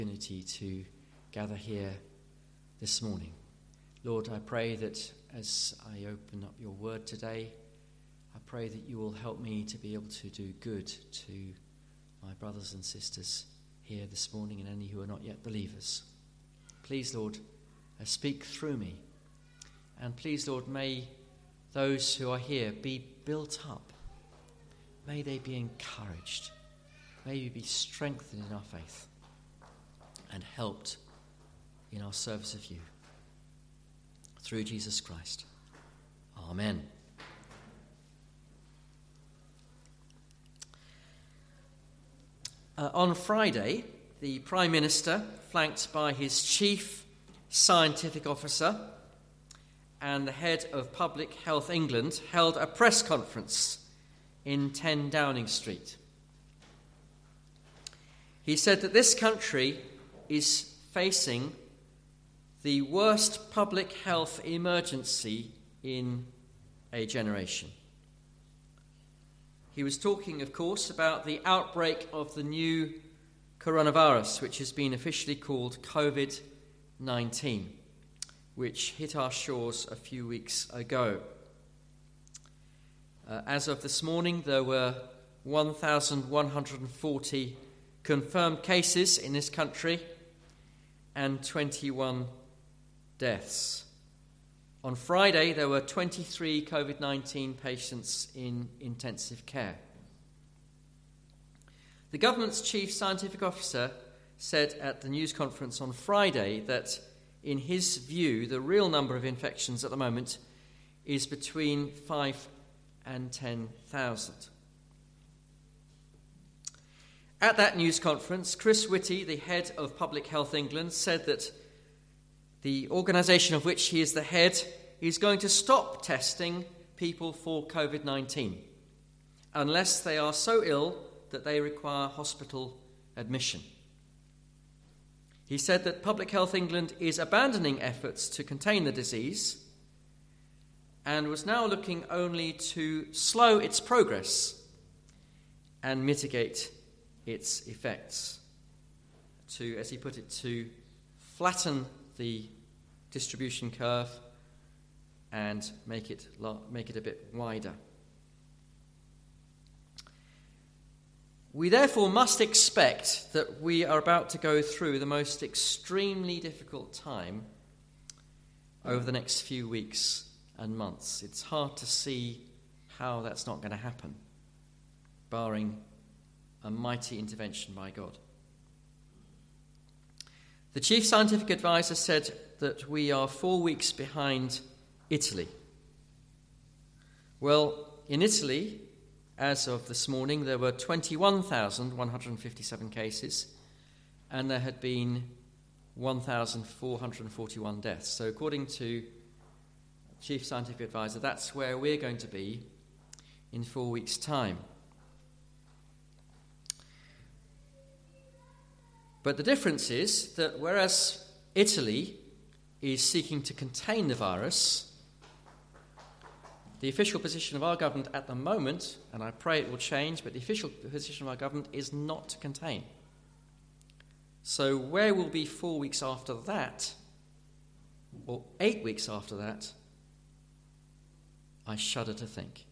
opportunity to gather here this morning. Lord, I pray that as I open up your word today, I pray that you will help me to be able to do good to my brothers and sisters here this morning and any who are not yet believers. Please, Lord, speak through me. And please, Lord, may those who are here be built up. May they be encouraged. May we be strengthened in our faith and helped in our service of you. Through Jesus Christ. Amen. On Friday, the Prime Minister, flanked by his Chief Scientific Officer and the head of Public Health England, held a press conference in 10 Downing Street. He said that this country is facing the worst public health emergency in a generation. He was talking, of course, about the outbreak of the new coronavirus, which has been officially called COVID-19, which hit our shores a few weeks ago. As of this morning, there were 1,140 confirmed cases in this country and 21 deaths. On Friday, there were 23 COVID-19 patients in intensive care. The government's chief scientific officer said at the news conference on Friday that, in his view, the real number of infections at the moment is between 5 and 10,000. At that news conference, Chris Whitty, the head of Public Health England, said that the organisation of which he is the head is going to stop testing people for COVID-19 unless they are so ill that they require hospital admission. He said that Public Health England is abandoning efforts to contain the disease and was now looking only to slow its progress and mitigate its effects, to, as he put it, to flatten the distribution curve and make it a bit wider. We therefore must expect that we are about to go through the most extremely difficult time over the next few weeks and months. It's hard to see how that's not going to happen, barring a mighty intervention by God. The chief scientific advisor said that we are 4 weeks behind Italy. Well, in Italy, as of this morning, there were 21,157 cases, and there had been 1,441 deaths. So according to chief scientific advisor, that's where we're going to be in 4 weeks' time. But the difference is that whereas Italy is seeking to contain the virus, the official position of our government at the moment, and I pray it will change, but the official position of our government is not to contain. So where we'll be 4 weeks after that, or 8 weeks after that, I shudder to think.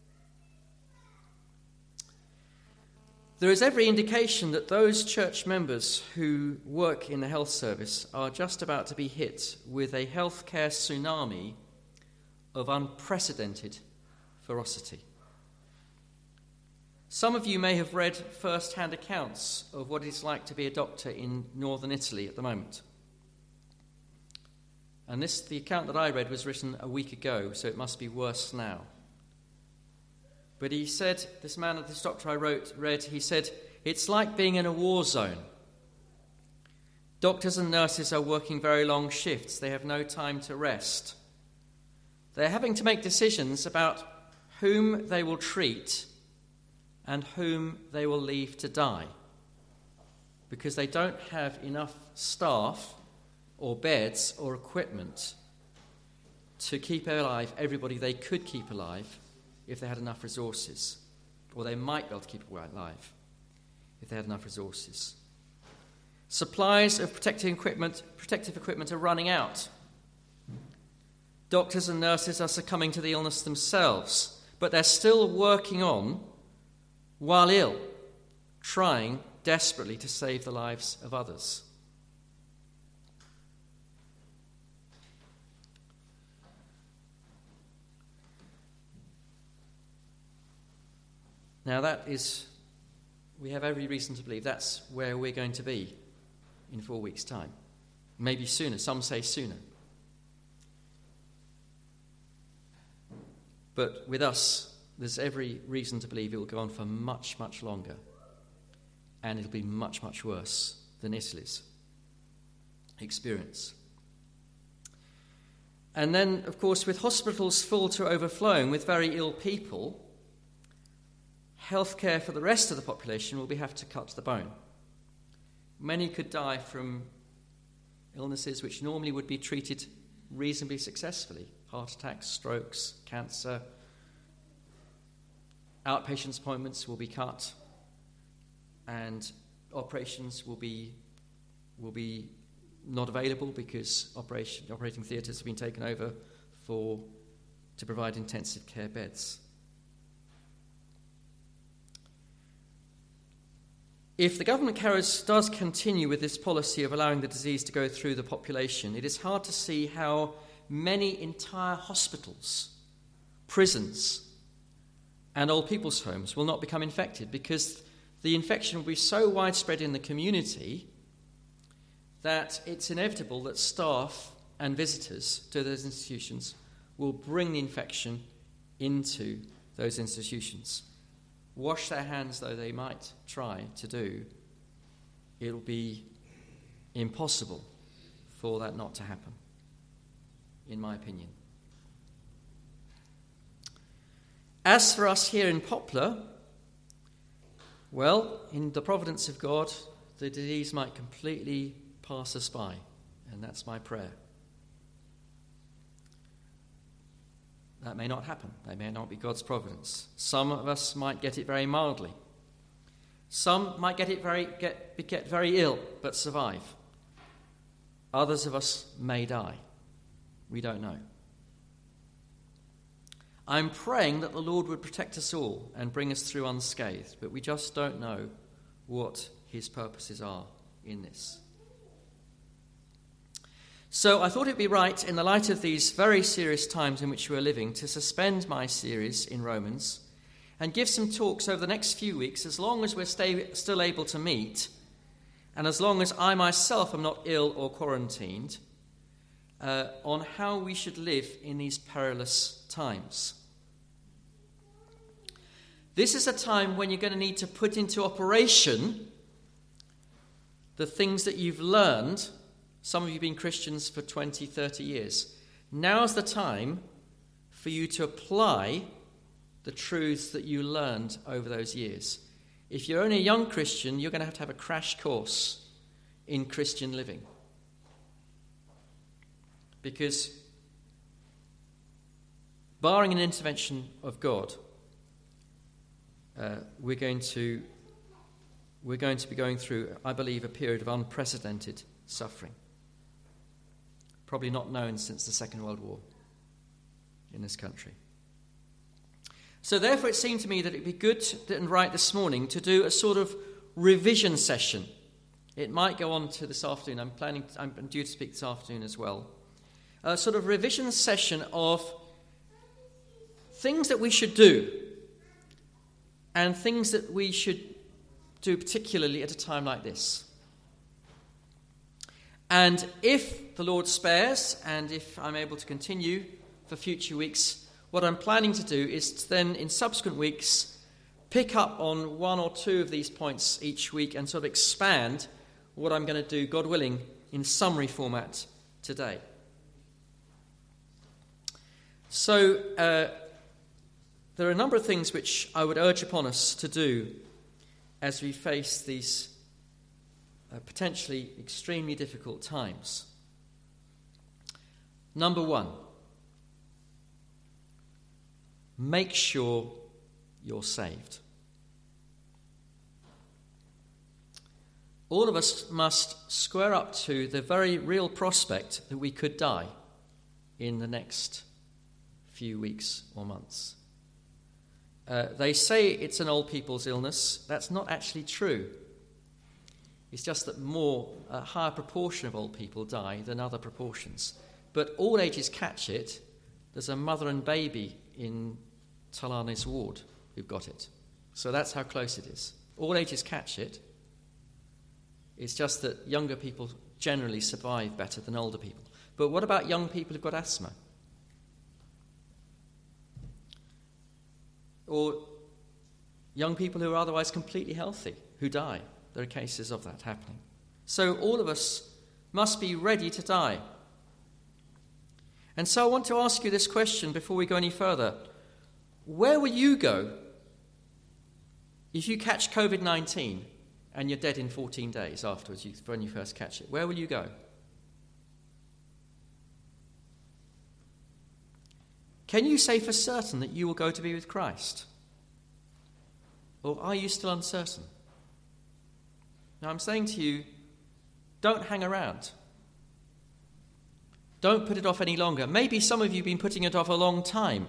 There is every indication that those church members who work in the health service are just about to be hit with a healthcare tsunami of unprecedented ferocity. Some of you may have read first-hand accounts of what it's like to be a doctor in northern Italy at the moment. And the account that I read was written a week ago, so it must be worse now. But he said, this doctor I read, he said, it's like being in a war zone. Doctors and nurses are working very long shifts. They have no time to rest. They're having to make decisions about whom they will treat and whom they will leave to die, because they don't have enough staff or beds or equipment to keep alive everybody they could keep alive if they had enough resources, or they might be able to keep alive if they had enough resources. Supplies of protective equipment are running out. Doctors and nurses are succumbing to the illness themselves, but they're still working on, while ill, trying desperately to save the lives of others. Now we have every reason to believe that's where we're going to be in 4 weeks' time. Maybe sooner, some say sooner. But with us, there's every reason to believe it will go on for much, much longer. And it'll be much, much worse than Italy's experience. And then, of course, with hospitals full to overflowing with very ill people, healthcare for the rest of the population will have to cut to the bone. Many could die from illnesses which normally would be treated reasonably successfully. Heart attacks, strokes, cancer. Outpatient appointments will be cut, and operations will be not available because operating theatres have been taken over to provide intensive care beds. If the government does continue with this policy of allowing the disease to go through the population, it is hard to see how many entire hospitals, prisons, and old people's homes will not become infected, because the infection will be so widespread in the community that it's inevitable that staff and visitors to those institutions will bring the infection into those institutions. Wash their hands, though they might try to do, it'll be impossible for that not to happen, in my opinion. As for us here in Poplar, well, in the providence of God, the disease might completely pass us by, and that's my prayer. That may not happen. That may not be God's providence. Some of us might get it very mildly. Some might get very ill but survive. Others of us may die. We don't know. I'm praying that the Lord would protect us all and bring us through unscathed, but we just don't know what his purposes are in this. So I thought it'd be right, in the light of these very serious times in which we're living, to suspend my series in Romans and give some talks over the next few weeks, as long as we're still able to meet, and as long as I myself am not ill or quarantined, on how we should live in these perilous times. This is a time when you're going to need to put into operation the things that you've learned. Some of you have been Christians for 20, 30 years. Now's the time for you to apply the truths that you learned over those years. If you're only a young Christian, you're going to have a crash course in Christian living. Because, barring an intervention of God, we're going to be going through, I believe, a period of unprecedented suffering. Probably not known since the Second World War in this country. So therefore it seemed to me that it'd be good and right this morning to do a sort of revision session. It might go on to this afternoon. I'm due to speak this afternoon as well. A sort of revision session of things that we should do and things that we should do particularly at a time like this. And if the Lord spares, and if I'm able to continue for future weeks, what I'm planning to do is to then, in subsequent weeks, pick up on one or two of these points each week and sort of expand what I'm going to do, God willing, in summary format today. So, there are a number of things which I would urge upon us to do as we face these potentially extremely difficult times. Number one, make sure you're saved. all of us must square up to the very real prospect that we could die in the next few weeks or months. They say it's an old people's illness. That's not actually true. It's just that a higher proportion of old people die than other proportions. But all ages catch it. There's a mother and baby in Talanis ward who've got it. So that's how close it is. All ages catch it. It's just that younger people generally survive better than older people. But what about young people who've got asthma? Or young people who are otherwise completely healthy, who die? There are cases of that happening. So all of us must be ready to die. And so I want to ask you this question before we go any further. Where will you go if you catch COVID-19 and you're dead in 14 days afterwards, when you first catch it? Where will you go? Can you say for certain that you will go to be with Christ? Or are you still uncertain? Now I'm saying to you, don't hang around. Don't put it off any longer. Maybe some of you have been putting it off a long time.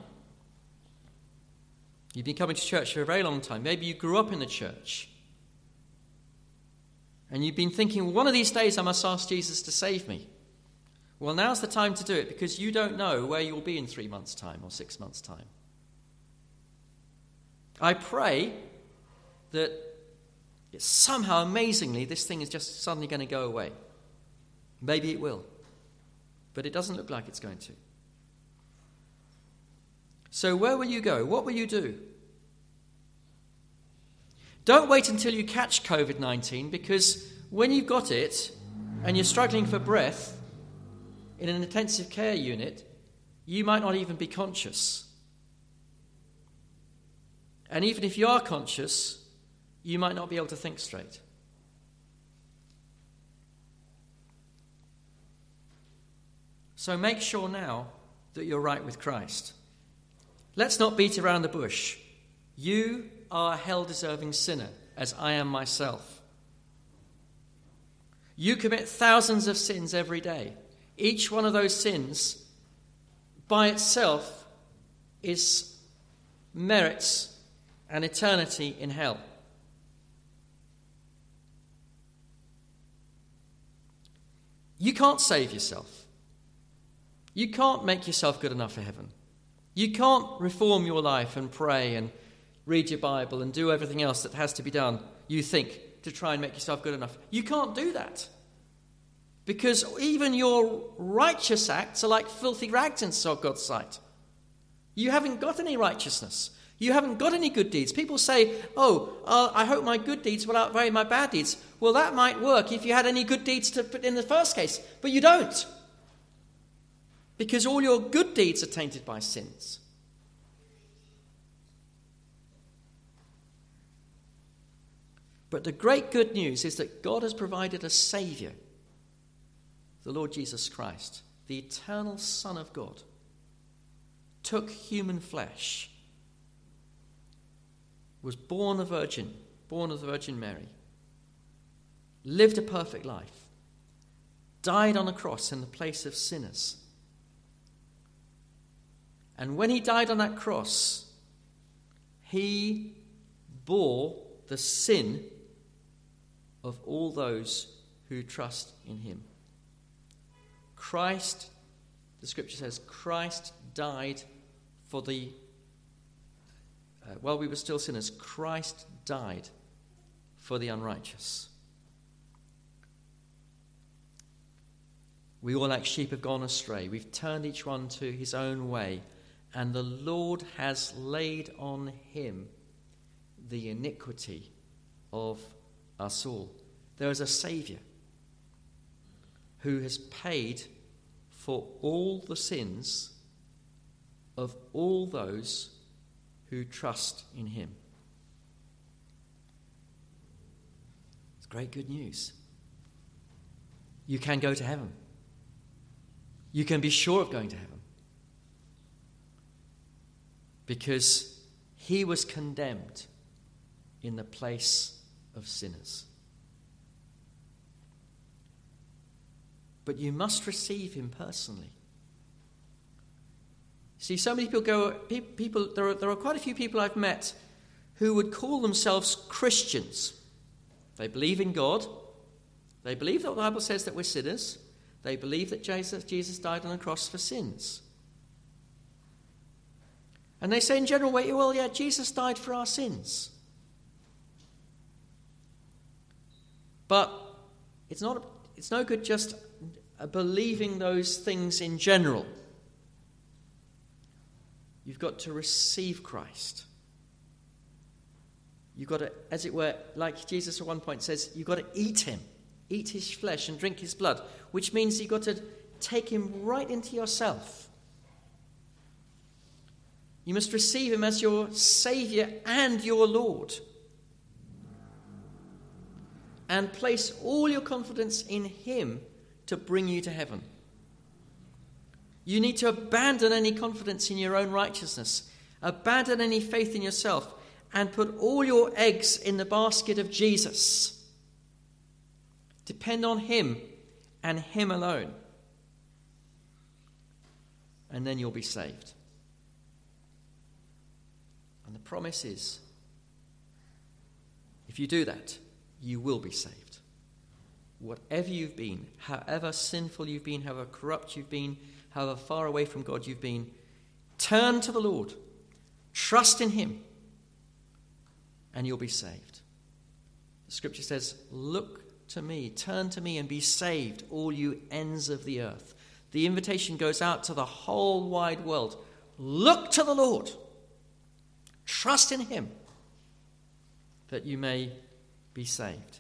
You've been coming to church for a very long time. Maybe you grew up in the church. And you've been thinking, well, one of these days I must ask Jesus to save me. Well, now's the time to do it, because you don't know where you'll be in 3 months' time or 6 months' time. I pray that somehow, amazingly, this thing is just suddenly going to go away. Maybe it will. But it doesn't look like it's going to. So where will you go? What will you do? Don't wait until you catch COVID-19, because when you've got it and you're struggling for breath in an intensive care unit, you might not even be conscious. And even if you are conscious, you might not be able to think straight. So make sure now that you're right with Christ. Let's not beat around the bush. You are a hell-deserving sinner, as I am myself. You commit thousands of sins every day. Each one of those sins by itself merits an eternity in hell. You can't save yourself. You can't make yourself good enough for heaven. You can't reform your life and pray and read your Bible and do everything else that has to be done, you think, to try and make yourself good enough. You can't do that. Because even your righteous acts are like filthy rags in God's sight. You haven't got any righteousness. You haven't got any good deeds. People say, I hope my good deeds will outweigh my bad deeds. Well, that might work if you had any good deeds to put in the first case. But you don't. Because all your good deeds are tainted by sins. But the great good news is that God has provided a Saviour, the Lord Jesus Christ, the eternal Son of God, took human flesh, was born of the Virgin Mary, lived a perfect life, died on a cross in the place of sinners. And when he died on that cross, he bore the sin of all those who trust in him. Christ, the scripture says, Christ died for while we were still sinners, Christ died for the unrighteous. We all like sheep have gone astray. We've turned each one to his own way, and the Lord has laid on him the iniquity of us all. There is a Saviour who has paid for all the sins of all those who trust in him. It's great good news. You can go to heaven. You can be sure of going to heaven. Because he was condemned in the place of sinners. but you must receive him personally. See, so many people there are quite a few people I've met who would call themselves Christians. They believe in God. They believe that the Bible says that we're sinners. They believe that Jesus died on the cross for sins. And they say in general, well, yeah, Jesus died for our sins. But it's no good just believing those things in general. You've got to receive Christ. You've got to, as it were, like Jesus at one point says, you've got to eat him, eat his flesh and drink his blood, which means you've got to take him right into yourself. You must receive him as your Saviour and your Lord. And place all your confidence in him to bring you to heaven. You need to abandon any confidence in your own righteousness, abandon any faith in yourself, and put all your eggs in the basket of Jesus. Depend on him and him alone. And then you'll be saved. And the promise is, if you do that, you will be saved. Whatever you've been, however sinful you've been, however corrupt you've been, however far away from God you've been, turn to the Lord, trust in him, and you'll be saved. The scripture says, look to me, turn to me and be saved, all you ends of the earth. The invitation goes out to the whole wide world. Look to the Lord, trust in him, that you may be saved.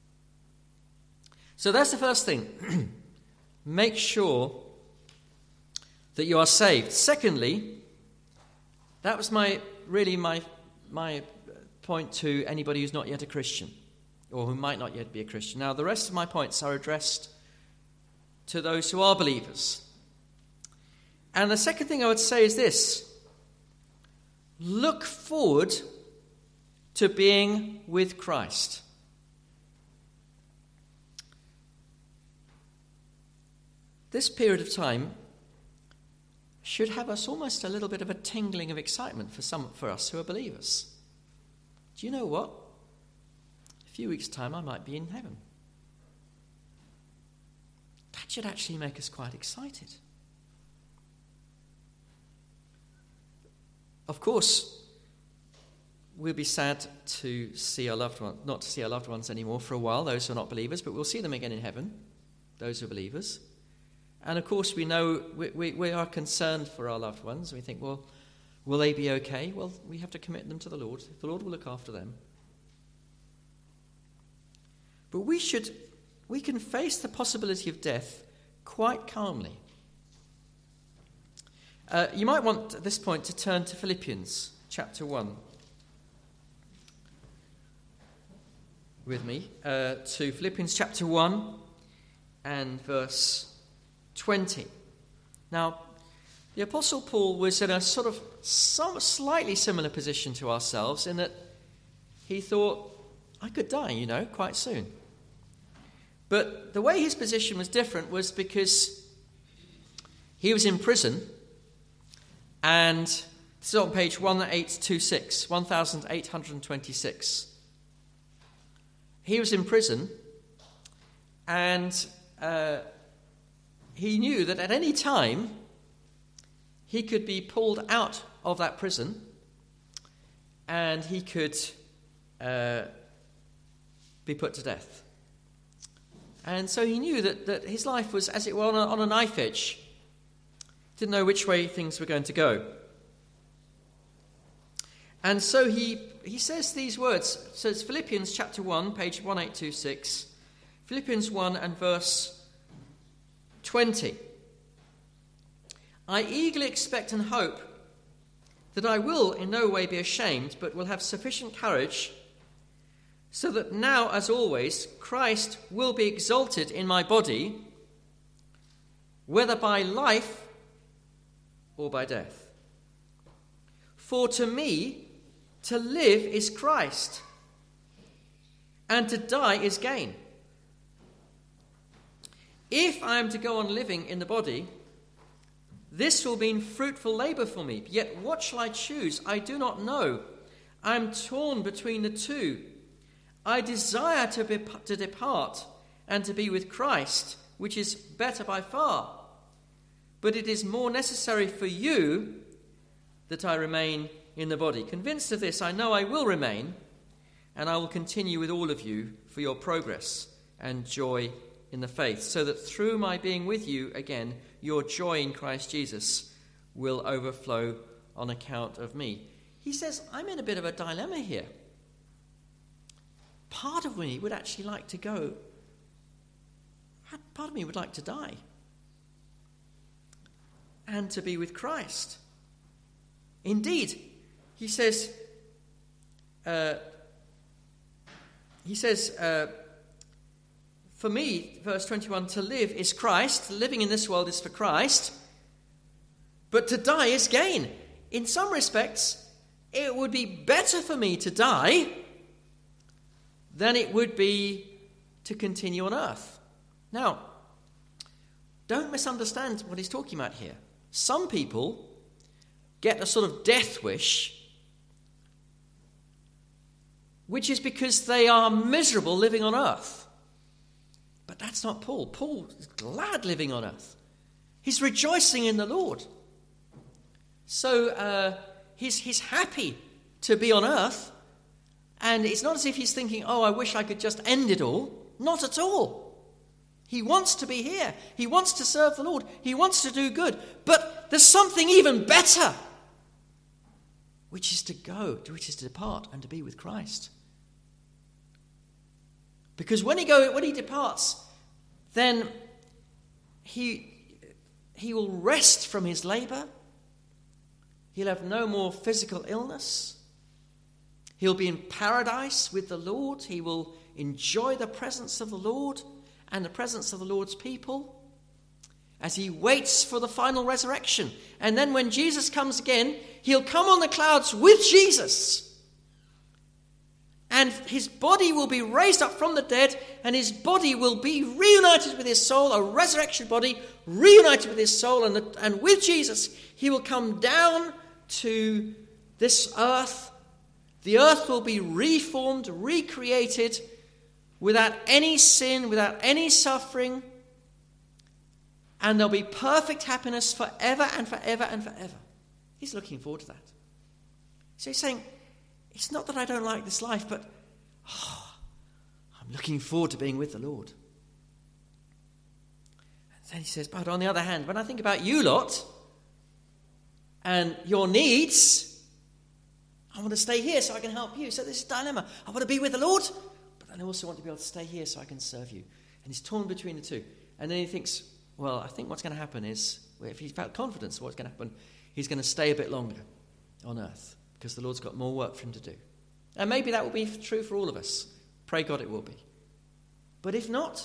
So that's the first thing. Make sure that you are saved. Secondly, that was my point to anybody who's not yet a Christian, or who might not yet be a Christian. Now, the rest of my points are addressed to those who are believers. And the second thing I would say is this: look forward to being with Christ. This period of time should have us almost a little bit of a tingling of excitement for us who are believers. Do you know what? A few weeks' time I might be in heaven. That should actually make us quite excited. Of course, we'll be sad to see our loved ones, not to see our loved ones anymore for a while, those who are not believers, but we'll see them again in heaven, those who are believers. And of course, we know we are concerned for our loved ones. We think, well, will they be okay? Well, we have to commit them to the Lord. The Lord will look after them. But we can face the possibility of death quite calmly. You might want at this point to turn to Philippians chapter 1 with me, to Philippians chapter 1 and verse 20. Now, the Apostle Paul was in a sort of slightly similar position to ourselves in that he thought, I could die, quite soon. But the way his position was different was because he was in prison, and this is on page 1826. He was in prison, and he knew that at any time he could be pulled out of that prison and he could be put to death. And so he knew that his life was, as it were, on a knife edge. Didn't know which way things were going to go. And so he says these words. So it's Philippians chapter 1, page 1826. Philippians 1 and verse 20. I eagerly expect and hope that I will in no way be ashamed, but will have sufficient courage, so that now, as always, Christ will be exalted in my body, whether by life or by death. For to me, to live is Christ, and to die is gain. If I am to go on living in the body, this will mean fruitful labor for me. Yet what shall I choose? I do not know. I am torn between the two. I desire to depart and to be with Christ, which is better by far. But it is more necessary for you that I remain in the body. Convinced of this, I know I will remain, and I will continue with all of you for your progress and joy in the faith, so that through my being with you again, your joy in Christ Jesus will overflow on account of me. He says, I'm in a bit of a dilemma here. Part of me would actually like to go. Part of me would like to die and to be with Christ. Indeed, he says, for me, verse 21, to live is Christ. Living in this world is for Christ. But to die is gain. In some respects, it would be better for me to die than it would be to continue on earth. Now, don't misunderstand what he's talking about here. Some people get a sort of death wish, which is because they are miserable living on earth. But that's not Paul. Paul is glad living on earth. He's rejoicing in the Lord. So he's happy to be on earth. And it's not as if he's thinking, oh, I wish I could just end it all. Not at all. He wants to be here. He wants to serve the Lord. He wants to do good. But there's something even better, which is to go, which is to depart and to be with Christ. Because when he departs, then he will rest from his labor. He'll have no more physical illness. He'll be in paradise with the Lord. He will enjoy the presence of the Lord and the presence of the Lord's people as he waits for the final resurrection. And then when Jesus comes again, he'll come on the clouds with Jesus. And his body will be raised up from the dead, and his body will be reunited with his soul, a resurrection body reunited with his soul. And with Jesus, he will come down to this earth. The earth will be reformed, recreated, without any sin, without any suffering. And there'll be perfect happiness forever and forever and forever. He's looking forward to that. So he's saying, it's not that I don't like this life, but I'm looking forward to being with the Lord. And then he says, but on the other hand, when I think about you lot and your needs, I want to stay here so I can help you. So this is a dilemma. I want to be with the Lord, but I also want to be able to stay here so I can serve you. And he's torn between the two. And then he thinks, well, I think what's going to happen is, if he's felt confidence of what's going to happen, he's going to stay a bit longer on earth, because the Lord's got more work for him to do. And maybe that will be true for all of us. Pray God it will be. But if not,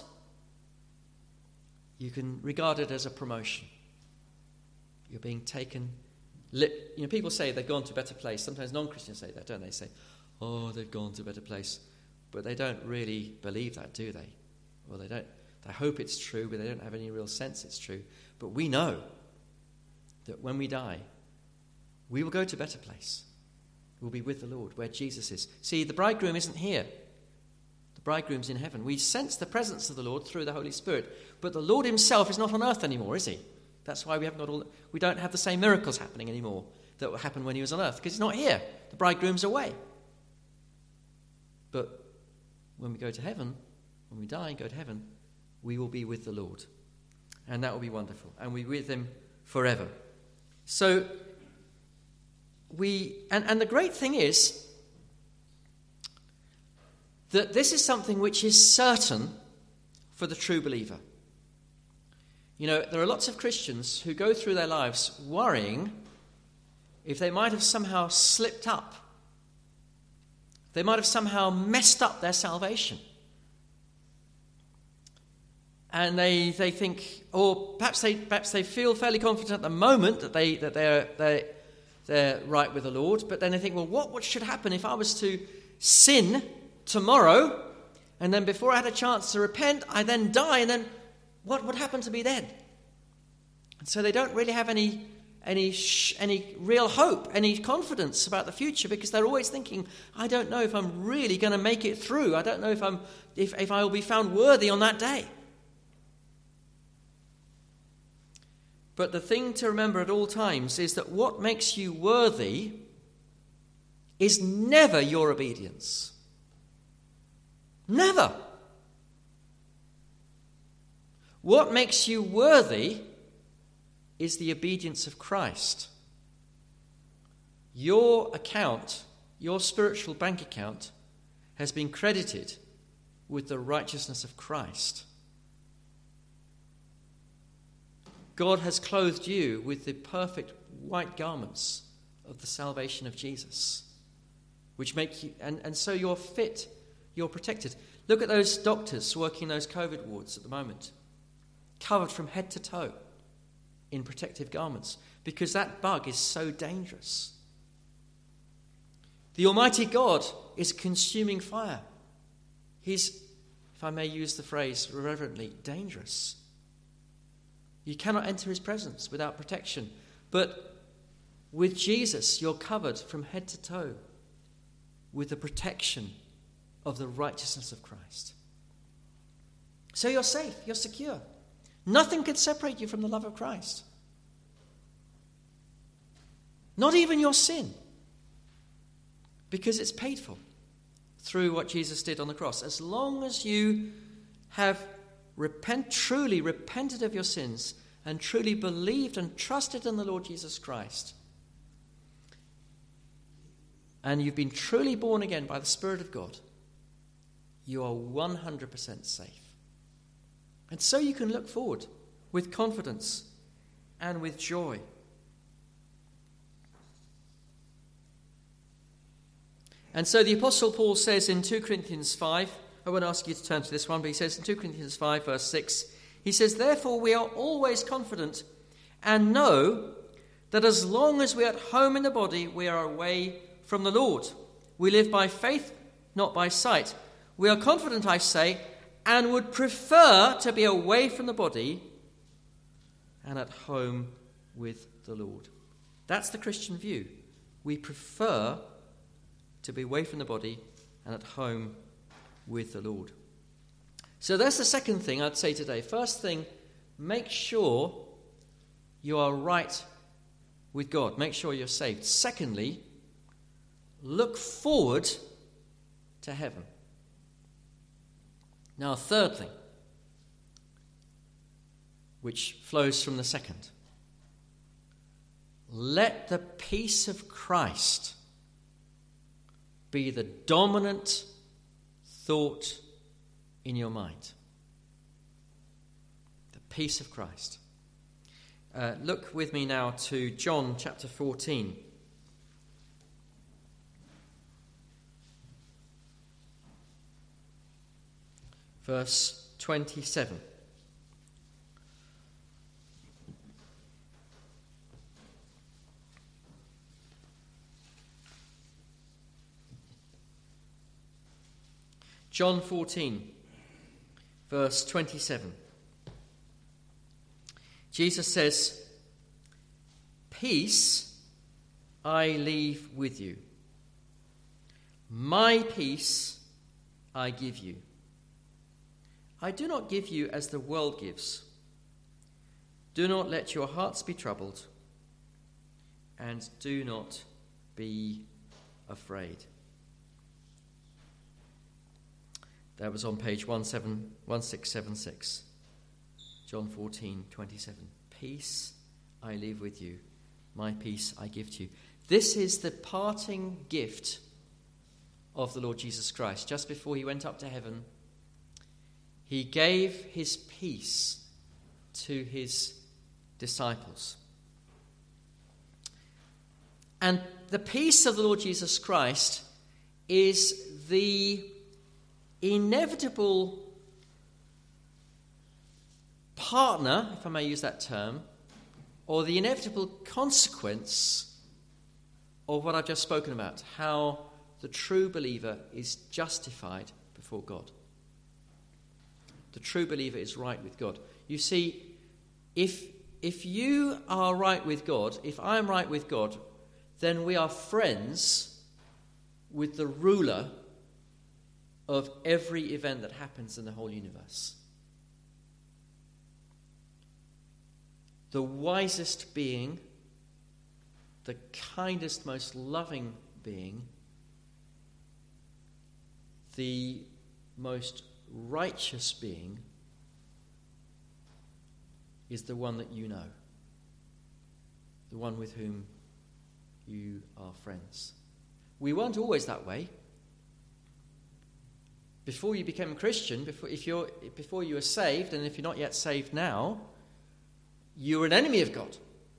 you can regard it as a promotion. You're being taken. People say they've gone to a better place. Sometimes non-Christians say that, don't they? Say, oh, they've gone to a better place. But they don't really believe that, do they? Well, they don't. They hope it's true, but they don't have any real sense it's true. But we know that when we die, we will go to a better place. We'll be with the Lord, where Jesus is. See, the bridegroom isn't here. The bridegroom's in heaven. We sense the presence of the Lord through the Holy Spirit. But the Lord himself is not on earth anymore, is he? That's why we don't have the same miracles happening anymore that happened when he was on earth, because he's not here. The bridegroom's away. But when we go to heaven, when we die and go to heaven, we will be with the Lord. And that will be wonderful. And we'll be with him forever. So and the great thing is that this is something which is certain for the true believer. You know, there are lots of Christians who go through their lives worrying if they might have somehow slipped up. They might have somehow messed up their salvation. And they think, or perhaps they feel fairly confident at the moment that they're right with the Lord, but then they think, well, what should happen if I was to sin tomorrow, and then before I had a chance to repent, I then die, and then what would happen to me then? And so they don't really have any real hope, any confidence about the future, because they're always thinking, I don't know if I'm really going to make it through. I don't know if I will be found worthy on that day. But the thing to remember at all times is that what makes you worthy is never your obedience. Never. What makes you worthy is the obedience of Christ. Your account, your spiritual bank account, has been credited with the righteousness of Christ. God has clothed you with the perfect white garments of the salvation of Jesus, which make you, and so you're fit, you're protected. Look at those doctors working those COVID wards at the moment, covered from head to toe in protective garments, because that bug is so dangerous. The Almighty God is consuming fire. He's, if I may use the phrase reverently, dangerous. You cannot enter his presence without protection. But with Jesus, you're covered from head to toe with the protection of the righteousness of Christ. So you're safe, you're secure. Nothing can separate you from the love of Christ. Not even your sin. Because it's paid for through what Jesus did on the cross. As long as you have truly repented of your sins and truly believed and trusted in the Lord Jesus Christ, and you've been truly born again by the Spirit of God, you are 100% safe. And so you can look forward with confidence and with joy. And so the Apostle Paul says in 2 Corinthians 5, I won't ask you to turn to this one, but he says in 2 Corinthians 5, verse 6, he says, therefore we are always confident and know that as long as we are at home in the body, we are away from the Lord. We live by faith, not by sight. We are confident, I say, and would prefer to be away from the body and at home with the Lord. That's the Christian view. We prefer to be away from the body and at home with the Lord. So that's the second thing I'd say today. First thing, make sure you are right with God. Make sure you're saved. Secondly, look forward to heaven. Now, third thing, which flows from the second, let the peace of Christ be the dominant thought in your mind. The peace of Christ. Look with me now to John chapter 14. Verse 27. John 14, verse 27. Jesus says, peace I leave with you. My peace I give you. I do not give you as the world gives. Do not let your hearts be troubled, and do not be afraid. That was on page 1676. John 14:27. Peace I leave with you, my peace I give to you. This is the parting gift of the Lord Jesus Christ. Just before he went up to heaven, he gave his peace to his disciples. And the peace of the Lord Jesus Christ is the inevitable partner, if I may use that term, or the inevitable consequence of what I've just spoken about, how the true believer is justified before God. The true believer is right with God. You see, if you are right with God, if I am right with God, then we are friends with the ruler of every event that happens in the whole universe. The wisest being, the kindest, most loving being, the most righteous being is the one that you know, the one with whom you are friends. We weren't always that way. Before you became a Christian, before you were saved, and if you're not yet saved now, you were an enemy of God.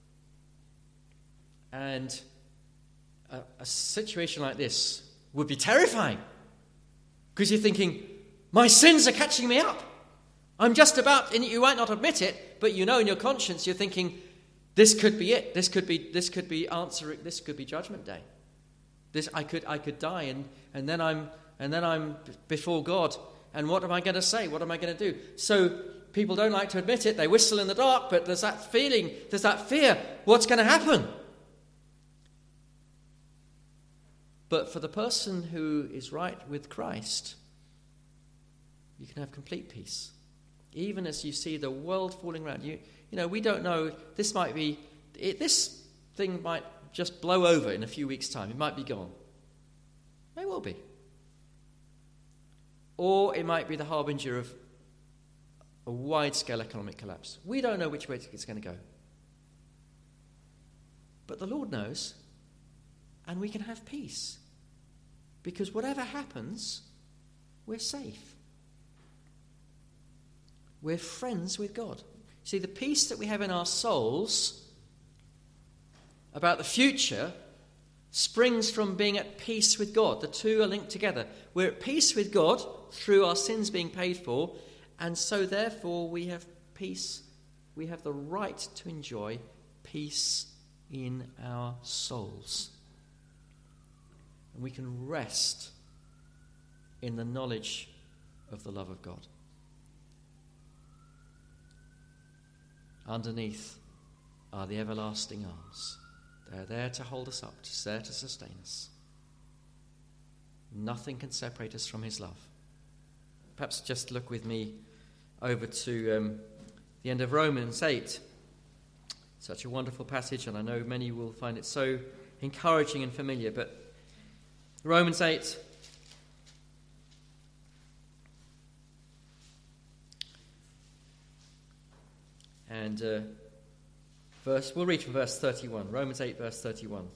And a situation like this would be terrifying, because you're thinking, my sins are catching me up. I'm just about, and you might not admit it, but you know in your conscience, you're thinking, this could be it. This could be answering. This could be Judgment Day. I could die, and then I'm before God. And what am I going to say? What am I going to do? So people don't like to admit it. They whistle in the dark, but there's that feeling, there's that fear. What's going to happen? But for the person who is right with Christ, you can have complete peace. Even as you see the world falling around you, we don't know. This thing might just blow over in a few weeks' time. It might be gone. It will be. Or it might be the harbinger of a wide-scale economic collapse. We don't know which way it's going to go. But the Lord knows, and we can have peace. Because whatever happens, we're safe. We're friends with God. See, the peace that we have in our souls about the future springs from being at peace with God. The two are linked together. We're at peace with God through our sins being paid for, and so therefore we have peace. We have the right to enjoy peace in our souls. And we can rest in the knowledge of the love of God. Underneath are the everlasting arms. They're there to hold us up, there to sustain us. Nothing can separate us from his love. Perhaps just look with me over to the end of Romans 8. Such a wonderful passage, and I know many will find it so encouraging and familiar. But Romans 8, and we'll read from verse 31. Romans 8, verse 31.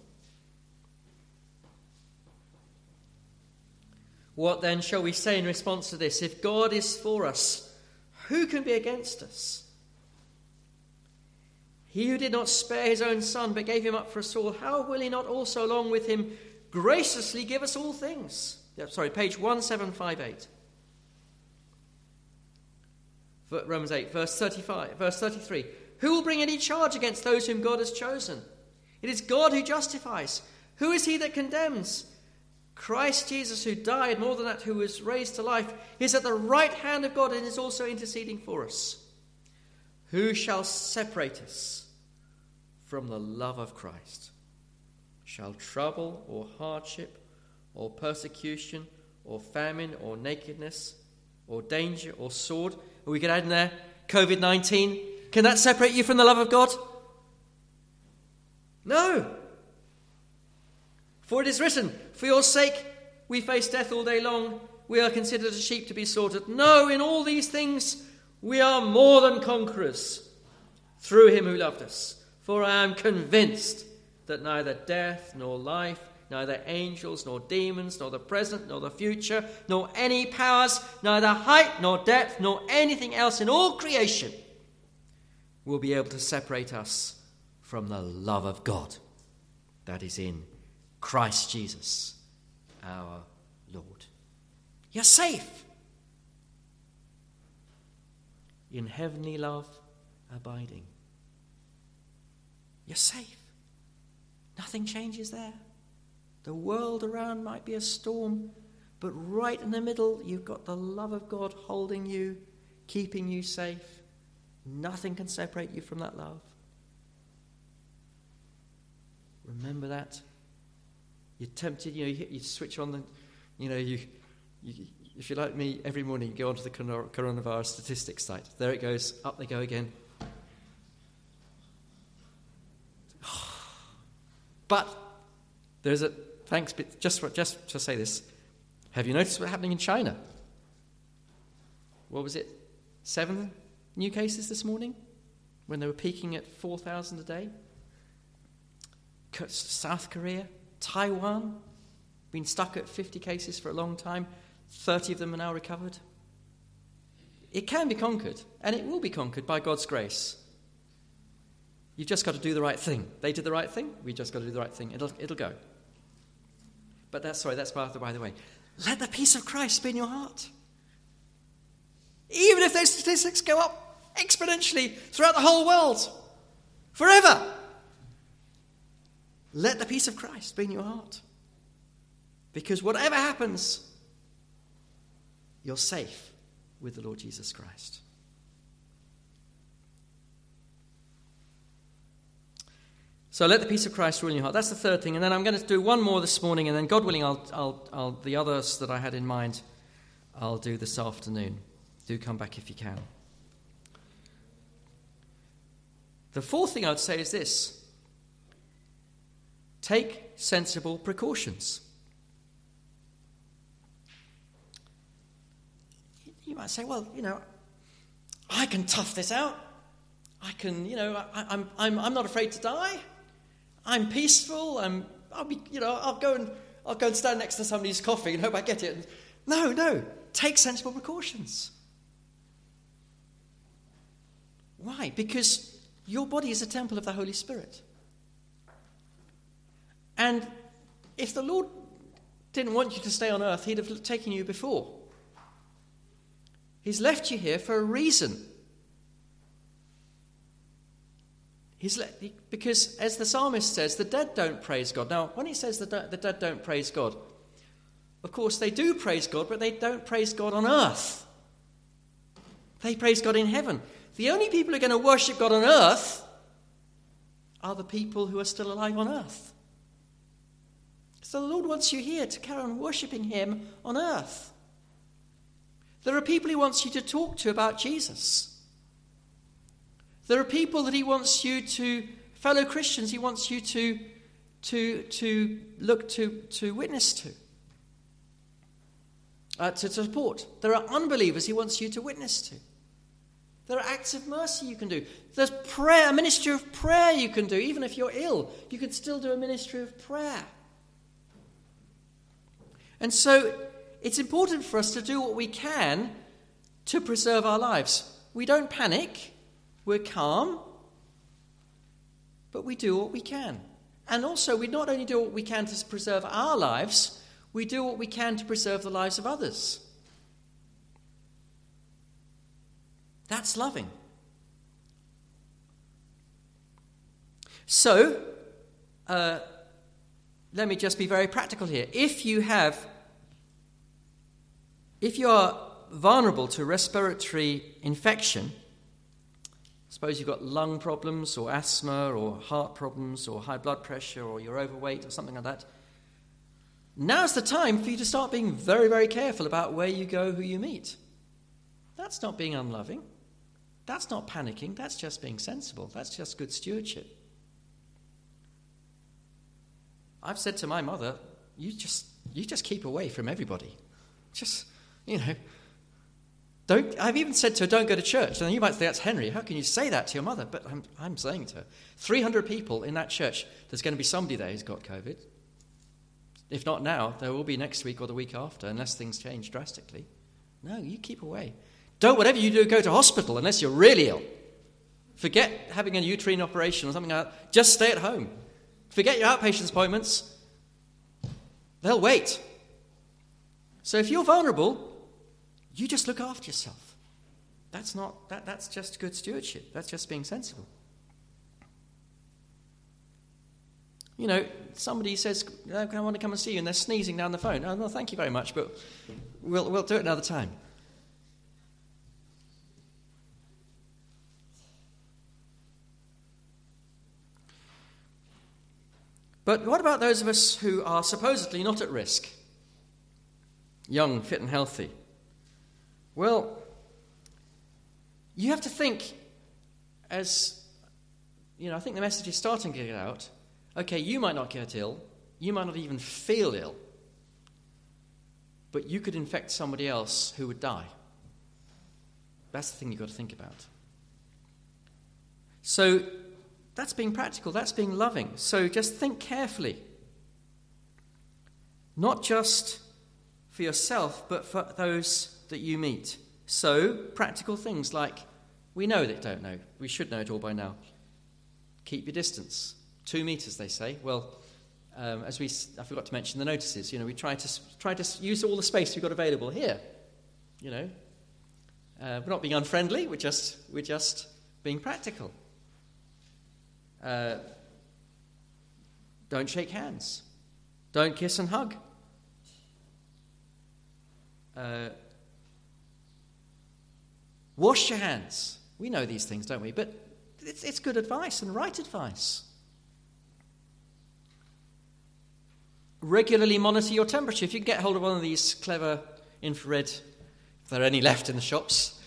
What then shall we say in response to this? If God is for us, who can be against us? He who did not spare his own son, but gave him up for us all, how will he not also along with him graciously give us all things? Page 1758. Romans 8, verse 33. Who will bring any charge against those whom God has chosen? It is God who justifies. Who is he that condemns? Christ Jesus, who died, more than that, who was raised to life, is at the right hand of God and is also interceding for us. Who shall separate us from the love of Christ? Shall trouble or hardship or persecution or famine or nakedness or danger or sword? Or we could add in there, COVID-19. Can that separate you from the love of God? No. For it is written, for your sake we face death all day long. We are considered as sheep to be slaughtered. No, in all these things we are more than conquerors through him who loved us. For I am convinced that neither death nor life, neither angels nor demons, nor the present nor the future, nor any powers, neither height nor depth, nor anything else in all creation will be able to separate us from the love of God that is in Christ Jesus, our Lord. You're safe in heavenly love abiding. You're safe. Nothing changes there. The world around might be a storm, but right in the middle, you've got the love of God holding you, keeping you safe. Nothing can separate you from that love. Remember that. You're tempted, you switch on the, if you're like me, every morning you go onto the coronavirus statistics site. There it goes, up they go again. But there's a, thanks, just to say this, have you noticed what's happening in China? What was it? 7 new cases this morning when they were peaking at 4,000 a day? South Korea, Taiwan, been stuck at 50 cases for a long time. 30 of them are now recovered. It can be conquered, and it will be conquered by God's grace. You've just got to do the right thing. They did the right thing. We just got to do the right thing. It'll go. But that's by the way. Let the peace of Christ be in your heart. Even if those statistics go up exponentially throughout the whole world, forever, let the peace of Christ be in your heart. Because whatever happens, you're safe with the Lord Jesus Christ. So let the peace of Christ rule in your heart. That's the third thing. And then I'm going to do one more this morning, and then God willing, I'll the others that I had in mind, I'll do this afternoon. Do come back if you can. The fourth thing I would say is this. Take sensible precautions. You might say, well, I can tough this out. I can, I'm not afraid to die. I'm peaceful. I'll go and stand next to somebody's coffee and hope I get it. No. Take sensible precautions. Why? Because your body is a temple of the Holy Spirit. And if the Lord didn't want you to stay on earth, he'd have taken you before. He's left you here for a reason. Because, as the psalmist says, the dead don't praise God. Now, when he says the dead don't praise God, of course they do praise God, but they don't praise God on earth. They praise God in heaven. The only people who are going to worship God on earth are the people who are still alive on earth. So the Lord wants you here to carry on worshipping him on earth. There are people he wants you to talk to about Jesus. There are people that he wants you to, fellow Christians, he wants you to look to witness to support. There are unbelievers he wants you to witness to. There are acts of mercy you can do. There's prayer, a ministry of prayer you can do. Even if you're ill, you can still do a ministry of prayer. And so it's important for us to do what we can to preserve our lives. We don't panic. We're calm. But we do what we can. And also, we not only do what we can to preserve our lives, we do what we can to preserve the lives of others. That's loving. So, let me just be very practical here. If you are vulnerable to respiratory infection, suppose you've got lung problems or asthma or heart problems or high blood pressure or you're overweight or something like that, now's the time for you to start being very, very careful about where you go, who you meet. That's not being unloving. That's not panicking. That's just being sensible. That's just good stewardship. I've said to my mother, you just keep away from everybody. Just, I've even said to her, don't go to church. And you might think, that's Henry. How can you say that to your mother? But I'm saying to her, 300 people in that church, there's going to be somebody there who's got COVID. If not now, there will be next week or the week after, unless things change drastically. No, you keep away. Don't, whatever you do, go to hospital unless you're really ill. Forget having a uterine operation or something like that. Just stay at home. Forget your outpatient appointments. They'll wait. So if you're vulnerable, you just look after yourself. That's just good stewardship. That's just being sensible. Somebody says, I want to come and see you, and they're sneezing down the phone. Oh, no, thank you very much, but we'll do it another time. But what about those of us who are supposedly not at risk? Young, fit and healthy. Well, you have to think as, I think the message is starting to get out. Okay, you might not get ill. You might not even feel ill. But you could infect somebody else who would die. That's the thing you've got to think about. So that's being practical, that's being loving. So just think carefully. Not just for yourself, but for those that you meet. So practical things like, we know that don't know. We should know it all by now. Keep your distance. 2 meters, they say. Well, I forgot to mention the notices. We try to use all the space we've got available here. We're not being unfriendly. We're just being practical. Don't shake hands. Don't kiss and hug. Wash your hands. We know these things, don't we? But it's good advice and right advice. Regularly monitor your temperature. If you can get hold of one of these clever infrared, if there are any left in the shops,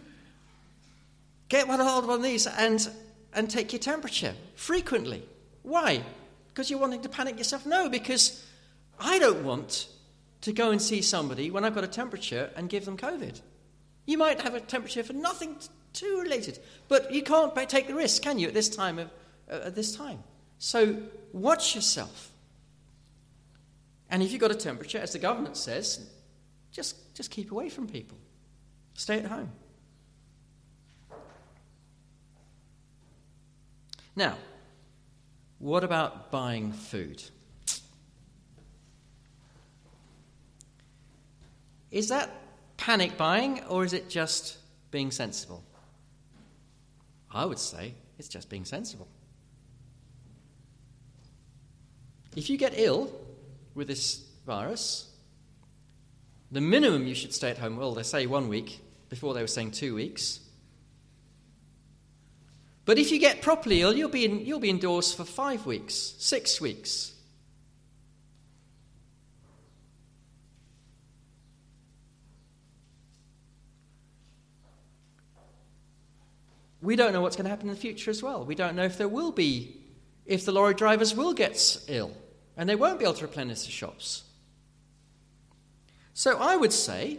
get hold of one of these and take your temperature frequently. Why? Because you're wanting to panic yourself? No, because I don't want to go and see somebody when I've got a temperature and give them COVID. You might have a temperature for nothing too related, but you can't take the risk, can you, at this time? So watch yourself. And if you've got a temperature, as the government says, just keep away from people. Stay at home. Now, what about buying food? Is that panic buying, or is it just being sensible? I would say it's just being sensible. If you get ill with this virus, the minimum you should stay at home, well, they say 1 week. Before they were saying 2 weeks. But if you get properly ill, you'll be indoors for 5 weeks, 6 weeks. We don't know what's going to happen in the future as well. We don't know if the lorry drivers will get ill and they won't be able to replenish the shops. So I would say,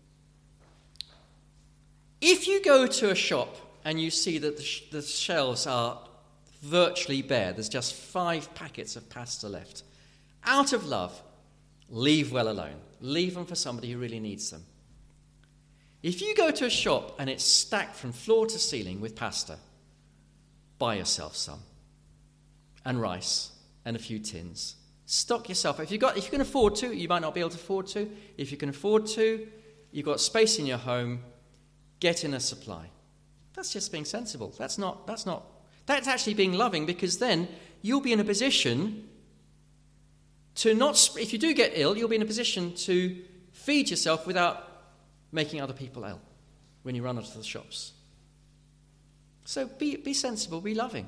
if you go to a shop and you see that the shelves are virtually bare, there's just 5 packets of pasta left, out of love, leave well alone. Leave them for somebody who really needs them. If you go to a shop and it's stacked from floor to ceiling with pasta, buy yourself some. And rice and a few tins. Stock yourself. If you can afford to, you might not be able to afford to. If you can afford to, you've got space in your home, get in a supply. That's just being sensible. That's actually being loving, because then you'll be in a position to not, if you do get ill, you'll be in a position to feed yourself without making other people ill when you run out of the shops. So be sensible, be loving.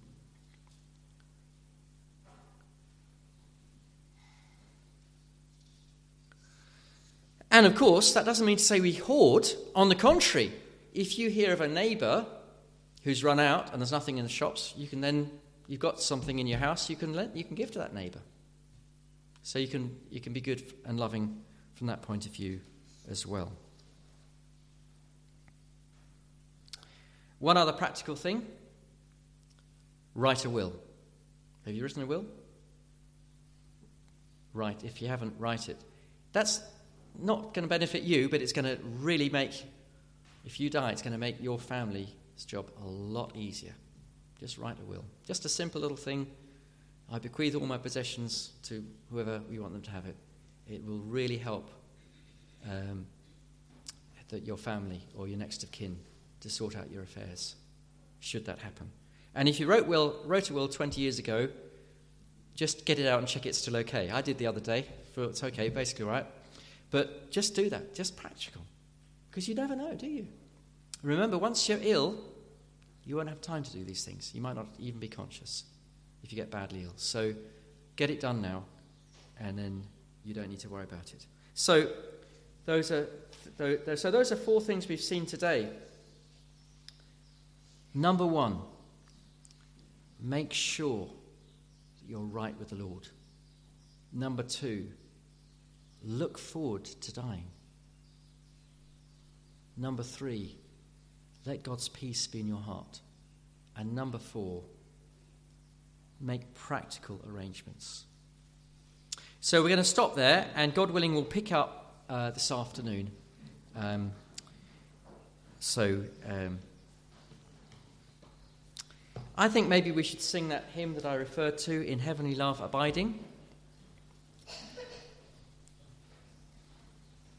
And of course, that doesn't mean to say we hoard. On the contrary, if you hear of a neighbour who's run out and there's nothing in the shops, you've got something in your house you can give to that neighbour. So you can be good and loving from that point of view as well. One other practical thing: write a will. Have you written a will? Right. If you haven't, write it. That's not going to benefit you, but it's going to really if you die, it's going to make your family's job a lot easier. Just write a will. Just a simple little thing. I bequeath all my possessions to whoever we want them to have it. It will really help your family or your next of kin to sort out your affairs, should that happen. And if you wrote a will 20 years ago, just get it out and check it's still okay. I did the other day. It's okay, basically right. But just do that, just practical. Because you never know, do you? Remember, once you're ill, you won't have time to do these things. You might not even be conscious if you get badly ill. So Get it done now, and then you don't need to worry about it. So those are 4 things we've seen today. Number 1, make sure that you're right with the Lord. Number 2, look forward to dying. Number 3, let God's peace be in your heart. And number 4, make practical arrangements. So we're going to stop there, and God willing, we'll pick up this afternoon. I think maybe we should sing that hymn that I referred to, In Heavenly Love Abiding.